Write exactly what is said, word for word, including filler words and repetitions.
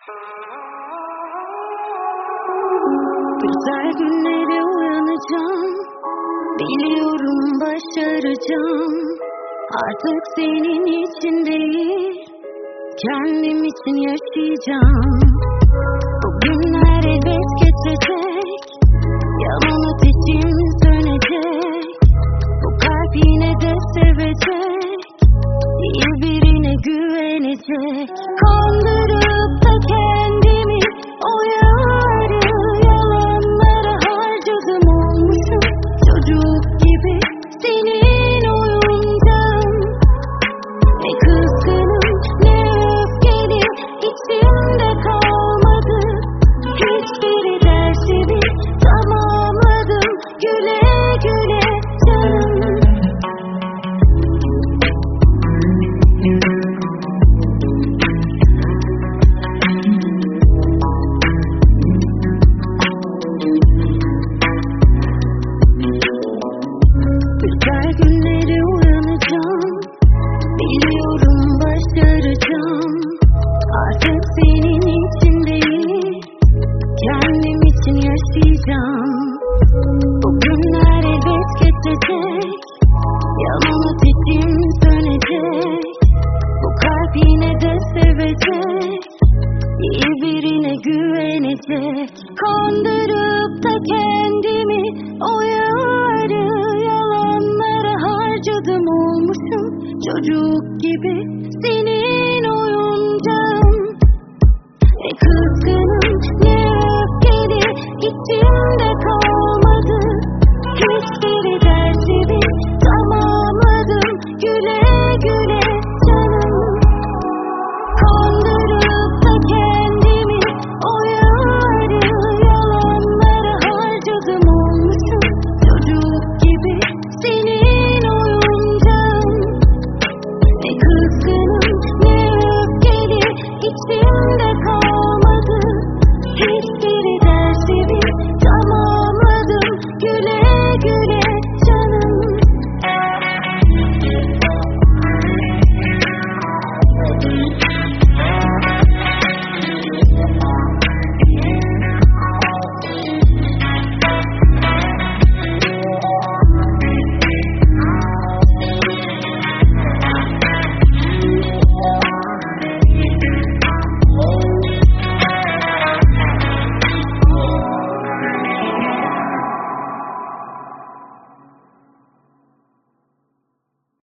Güzel günlere uyanacağım, biliyorum başaracağım. Artık senin için değil, kendim için yaşayacağım. Bugünler elbet geçecek, yalan ateşim sönecek. Bu kalp yine de sevecek, iyi birine güvenecek. Kandırıp da kendimi o yarı yalanlara harcadım, olmuşum çocuk gibi senin oyuncağın. Ne kızgınım ne öfkeli, içimde kalmadı hiçbiri. Dersimi tamamladım, güle güle canım. Güzel günlere uyanacağım, biliyorum başaracağım. Artık senin için değil, kendim için yaşayacağım. Bugünler elbet geçecek, yalan ateşim sönecek. Bu kalp yine de sevecek, iyi birine güvenecek. Kandırıp da kendimi o yarı yalanlara harcadım, olmuşum çocuk gibi